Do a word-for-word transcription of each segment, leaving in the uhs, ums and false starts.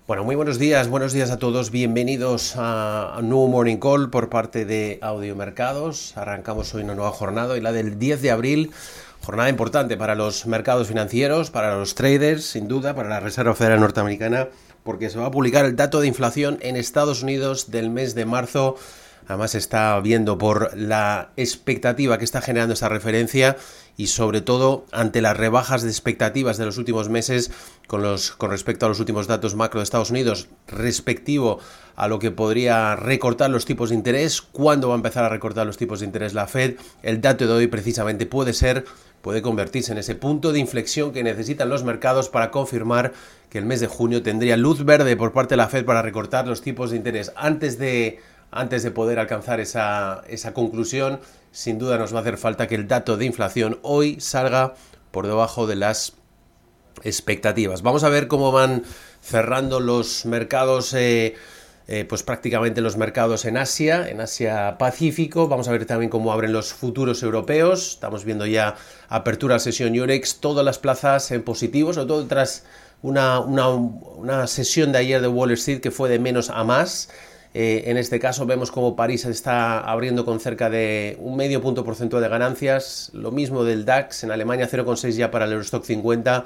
Bueno, muy buenos días, buenos días a todos. Bienvenidos a un nuevo Morning Call por parte de Audio Mercados. Arrancamos hoy una nueva jornada y la del diez de abril. Jornada importante para los mercados financieros, para los traders, sin duda, para la Reserva Federal Norteamericana, porque se va a publicar el dato de inflación en Estados Unidos del mes de marzo. Además se está viendo por la expectativa que está generando esta referencia y sobre todo ante las rebajas de expectativas de los últimos meses con, los, con respecto a los últimos datos macro de Estados Unidos respectivo a lo que podría recortar los tipos de interés, cuándo va a empezar a recortar los tipos de interés la Fed. El dato de hoy precisamente puede ser, puede convertirse en ese punto de inflexión que necesitan los mercados para confirmar que el mes de junio tendría luz verde por parte de la Fed para recortar los tipos de interés. Antes de... Antes de poder alcanzar esa, esa conclusión, sin duda nos va a hacer falta que el dato de inflación hoy salga por debajo de las expectativas. Vamos a ver cómo van cerrando los mercados, eh, eh, pues prácticamente los mercados en Asia, en Asia Pacífico. Vamos a ver también cómo abren los futuros europeos. Estamos viendo ya apertura sesión Eurex, todas las plazas en positivo, sobre todo tras una, una, una sesión de ayer de Wall Street que fue de menos a más. Eh, en este caso vemos como París está abriendo con cerca de un medio punto porcentual de ganancias, lo mismo del DAX, en Alemania cero coma seis ya para el Eurostock cincuenta,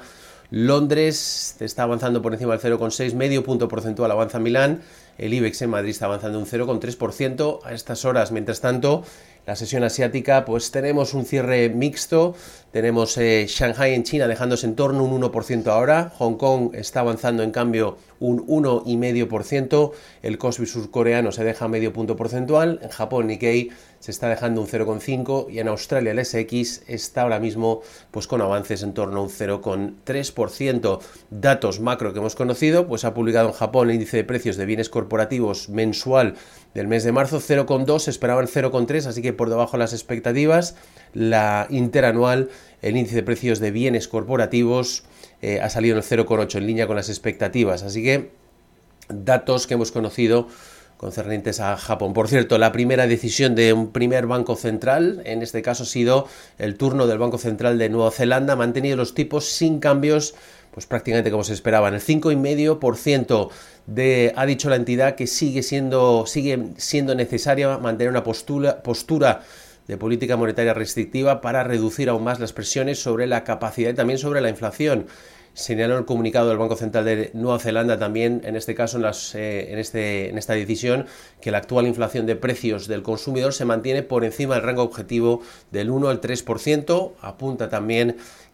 Londres está avanzando por encima del cero coma seis, medio punto porcentual avanza Milán, el IBEX en Madrid está avanzando un cero coma tres por ciento a estas horas. Mientras tanto, la sesión asiática, pues tenemos un cierre mixto, tenemos eh, Shanghai en China dejándose en torno a un uno por ciento ahora, Hong Kong está avanzando en cambio un uno coma cinco por ciento, el Kospi surcoreano se deja medio punto porcentual, en Japón Nikkei se está dejando un cero coma cinco y en Australia el S X está ahora mismo pues con avances en torno a un cero coma tres por ciento. Datos macro que hemos conocido, pues ha publicado en Japón el índice de precios de bienes corporativos mensual del mes de marzo, cero coma dos, esperaban cero coma tres, así que por debajo de las expectativas. La interanual, el índice de precios de bienes corporativos eh, ha salido en el cero coma ocho, en línea con las expectativas, así que datos que hemos conocido concernientes a Japón. Por cierto, la primera decisión de un primer banco central, en este caso ha sido el turno del Banco Central de Nueva Zelanda, ha mantenido los tipos sin cambios, pues prácticamente como se esperaba, en el cinco coma cinco por ciento. De, ha dicho la entidad que sigue siendo, sigue siendo necesaria mantener una postura, postura de política monetaria restrictiva para reducir aún más las presiones sobre la capacidad y también sobre la inflación. Señaló el comunicado del Banco Central de Nueva Zelanda también, en este caso, en, las, eh, en, este, en esta decisión, que la actual inflación de precios del consumidor se mantiene por encima del rango objetivo del uno al tres por ciento. Apunta también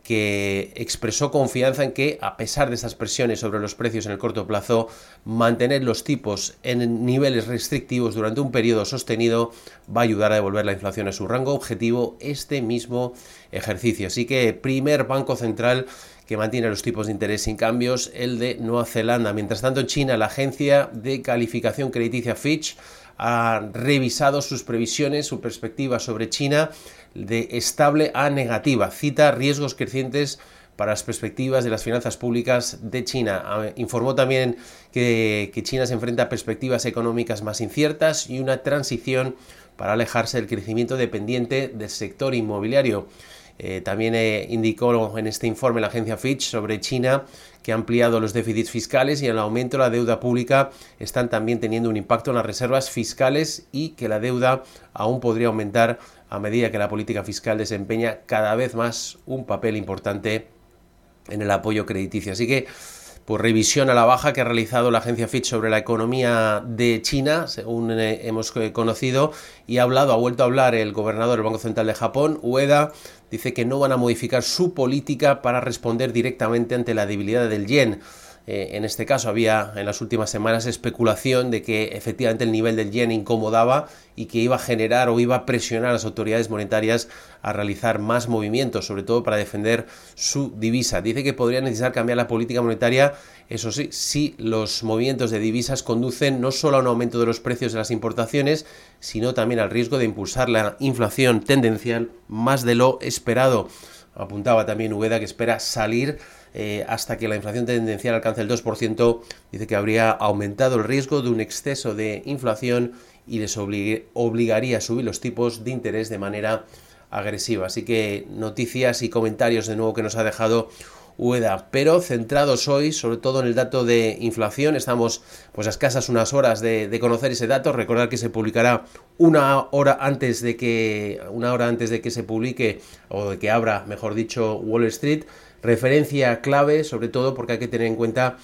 que expresó confianza en que, a pesar de estas presiones sobre los precios en el corto plazo, mantener los tipos en niveles restrictivos durante un periodo sostenido va a ayudar a devolver la inflación a su rango objetivo este mismo ejercicio. Así que primer banco central que mantiene los tipos de interés sin cambios, el de Nueva Zelanda. Mientras tanto, en China, la agencia de calificación crediticia Fitch ha revisado sus previsiones, su perspectiva sobre China de estable a negativa. Cita riesgos crecientes para las perspectivas de las finanzas públicas de China. Informó también que, que China se enfrenta a perspectivas económicas más inciertas y una transición para alejarse del crecimiento dependiente del sector inmobiliario. Eh, también eh, indicó en este informe la agencia Fitch sobre China que ha ampliado los déficits fiscales y el aumento de la deuda pública están también teniendo un impacto en las reservas fiscales y que la deuda aún podría aumentar a medida que la política fiscal desempeña cada vez más un papel importante en el apoyo crediticio. Así que, pues revisión a la baja que ha realizado la agencia Fitch sobre la economía de China, según eh, hemos conocido, y ha hablado, ha vuelto a hablar el gobernador del Banco Central de Japón, Ueda, dice que no van a modificar su política para responder directamente ante la debilidad del yen. Eh, en este caso había en las últimas semanas especulación de que efectivamente el nivel del yen incomodaba y que iba a generar o iba a presionar a las autoridades monetarias a realizar más movimientos, sobre todo para defender su divisa. Dice que podría necesitar cambiar la política monetaria, eso sí, si los movimientos de divisas conducen no solo a un aumento de los precios de las importaciones, sino también al riesgo de impulsar la inflación tendencial más de lo esperado. Apuntaba también Ueda que espera salir eh, hasta que la inflación tendencial alcance el dos por ciento. Dice que habría aumentado el riesgo de un exceso de inflación y les oblig- obligaría a subir los tipos de interés de manera agresiva. Así que noticias y comentarios de nuevo que nos ha dejado U E D A, pero centrados hoy sobre todo en el dato de inflación. Estamos pues a escasas unas horas de, de conocer ese dato. Recordar que se publicará una hora antes de que una hora antes de que se publique, o de que abra, mejor dicho, Wall Street. Referencia clave, sobre todo porque hay que tener en cuenta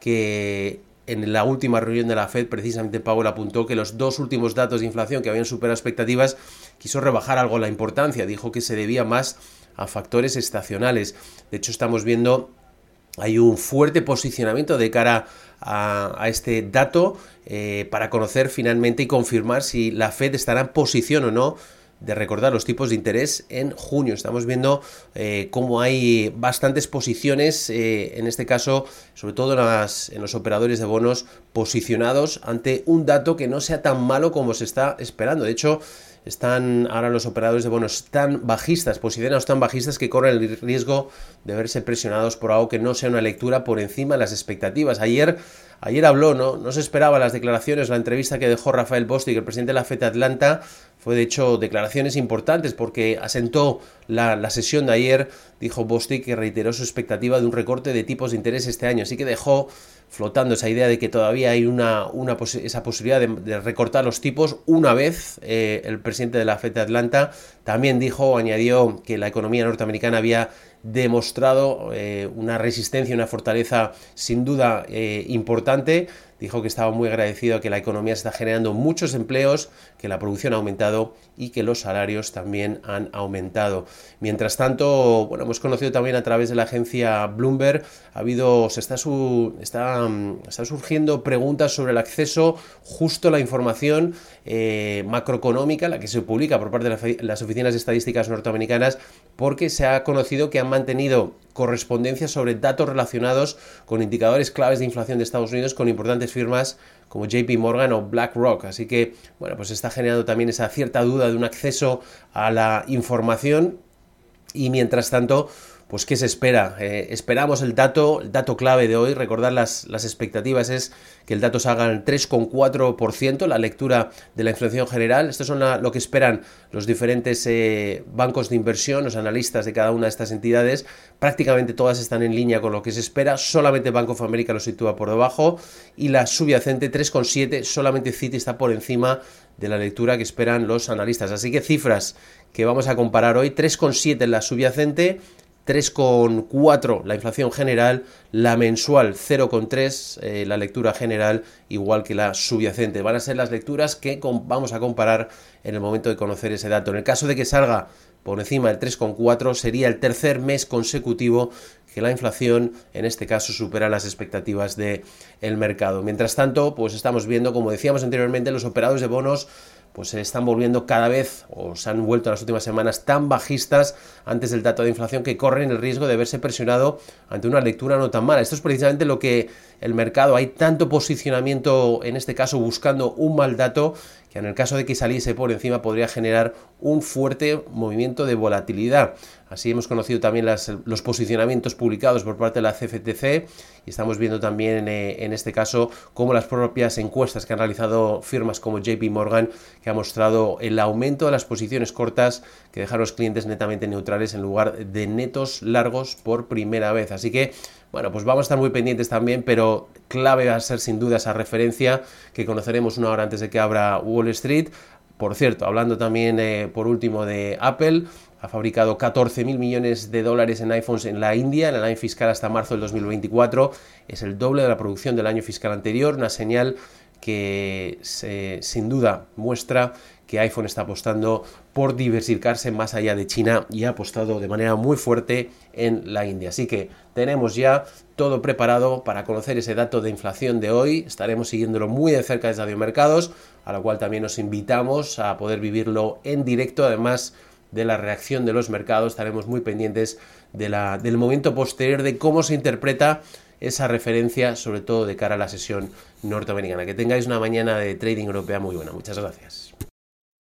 que en la última reunión de la Fed, precisamente Powell apuntó que los dos últimos datos de inflación que habían superado expectativas, quiso rebajar algo la importancia. Dijo que se debía más a factores estacionales. De hecho, estamos viendo hay un fuerte posicionamiento de cara a, a este dato eh, para conocer finalmente y confirmar si la Fed estará en posición o no de recordar los tipos de interés en junio. Estamos viendo eh, cómo hay bastantes posiciones, eh, en este caso, sobre todo en, las, en los operadores de bonos, posicionados ante un dato que no sea tan malo como se está esperando. De hecho, están ahora los operadores de bonos tan bajistas, posicionados tan bajistas, que corren el riesgo de verse presionados por algo que no sea una lectura por encima de las expectativas. Ayer, ayer habló, ¿no? No se esperaba las declaraciones, la entrevista que dejó Rafael Bostic, el presidente de la Fed de Atlanta. Fue de hecho declaraciones importantes porque asentó la, la sesión de ayer. Dijo Bostic que reiteró su expectativa de un recorte de tipos de interés este año, así que dejó flotando esa idea de que todavía hay una, una esa posibilidad de, de recortar los tipos una vez. Eh, el presidente de la Fed de Atlanta también dijo o añadió que la economía norteamericana había demostrado eh, una resistencia, una fortaleza sin duda eh, importante. Dijo que estaba muy agradecido a que la economía está generando muchos empleos, que la producción ha aumentado y que los salarios también han aumentado. Mientras tanto, bueno, hemos conocido también a través de la agencia Bloomberg, ha habido, se está, su, está, está surgiendo preguntas sobre el acceso justo a la información eh, macroeconómica, la que se publica por parte de las oficinas de estadísticas norteamericanas, porque se ha conocido que han mantenido correspondencia sobre datos relacionados con indicadores claves de inflación de Estados Unidos con importantes firmas como J P Morgan o BlackRock. Así que, bueno, pues está generando también esa cierta duda de un acceso a la información. Y mientras tanto, pues ¿qué se espera? Eh, esperamos el dato, el dato clave de hoy. Recordar las, las expectativas es que el dato salga en tres coma cuatro por ciento, la lectura de la inflación general. Esto es una, lo que esperan los diferentes eh, bancos de inversión, los analistas de cada una de estas entidades. Prácticamente todas están en línea con lo que se espera. Solamente Bank of America lo sitúa por debajo y la subyacente tres coma siete, solamente Citi está por encima de la lectura que esperan los analistas. Así que cifras que vamos a comparar hoy: tres coma siete en la subyacente, tres coma cuatro la inflación general, la mensual cero coma tres, eh, la lectura general igual que la subyacente. Van a ser las lecturas que vamos a comparar en el momento de conocer ese dato. En el caso de que salga por encima del tres coma cuatro, sería el tercer mes consecutivo que la inflación, en este caso, supera las expectativas del mercado. Mientras tanto, pues estamos viendo, como decíamos anteriormente, los operadores de bonos pues se están volviendo cada vez, o se han vuelto en las últimas semanas, tan bajistas antes del dato de inflación que corren el riesgo de verse presionado ante una lectura no tan mala. Esto es precisamente lo que el mercado, hay tanto posicionamiento, en este caso buscando un mal dato, que en el caso de que saliese por encima podría generar un fuerte movimiento de volatilidad. Así hemos conocido también las, los posicionamientos publicados por parte de la C F T C y estamos viendo también eh, en este caso cómo las propias encuestas que han realizado firmas como J P Morgan, que ha mostrado el aumento de las posiciones cortas que dejan a los clientes netamente neutrales en lugar de netos largos por primera vez. Así que, bueno, pues vamos a estar muy pendientes también, pero clave va a ser sin duda esa referencia que conoceremos una hora antes de que abra Wall Street. Por cierto, hablando también eh, por último de Apple, ha fabricado catorce mil millones de dólares en iPhones en la India en el año fiscal hasta marzo del dos mil veinticuatro. Es el doble de la producción del año fiscal anterior, una señal que se, sin duda muestra que iPhone está apostando por diversificarse más allá de China y ha apostado de manera muy fuerte en la India. Así que tenemos ya todo preparado para conocer ese dato de inflación de hoy. Estaremos siguiéndolo muy de cerca desde Radio Mercados, a lo cual también os invitamos a poder vivirlo en directo. Además de la reacción de los mercados, estaremos muy pendientes de la, del momento posterior, de cómo se interpreta esa referencia, sobre todo de cara a la sesión norteamericana. Que tengáis una mañana de trading europea muy buena. Muchas gracias.